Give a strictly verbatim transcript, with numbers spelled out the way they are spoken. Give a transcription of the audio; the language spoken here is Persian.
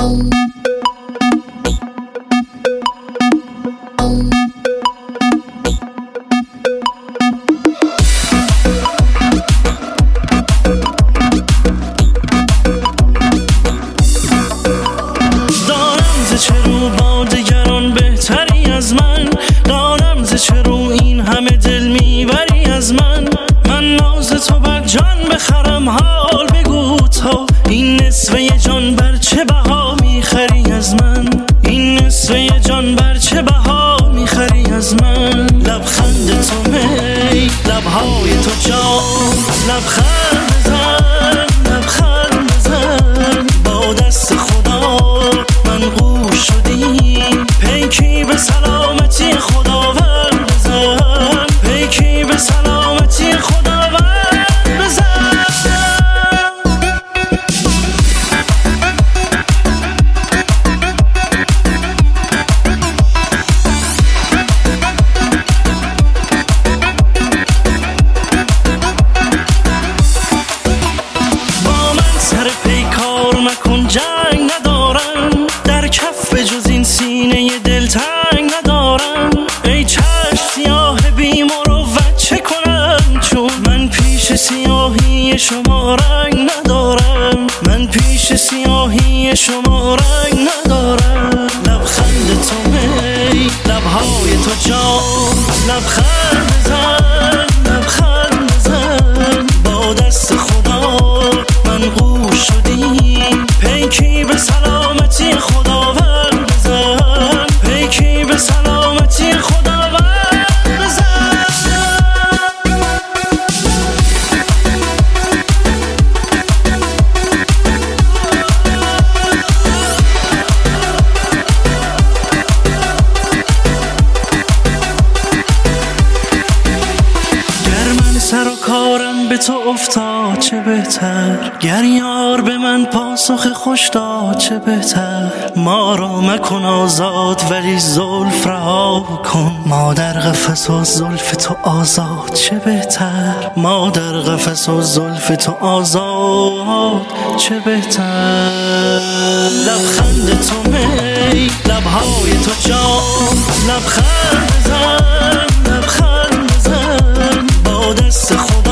شما رنگ ندارم، من پیش سیاهی شما رنگ ندارم. لبخند تو می، لبهای تو جام، لبخند بزن، لبخند بزن. با دست خدا من گوش شدیم، پیکی به سلامتی خداوند بزن، پیکی به سلامتی خداوند بزن. سر و کارم به تو افتاد چه بهتر، گر یار به من پاسخ خوش داد چه بهتر. ما را مکن آزاد ولی زلف رها کن، ما در قفس و زلف تو آزاد چه بهتر. ما در قفس و زلف تو آزاد چه بهتر. لبخند تو می، لبهای تو جام، لبخند بزن، لبخند بزن. با دست خدا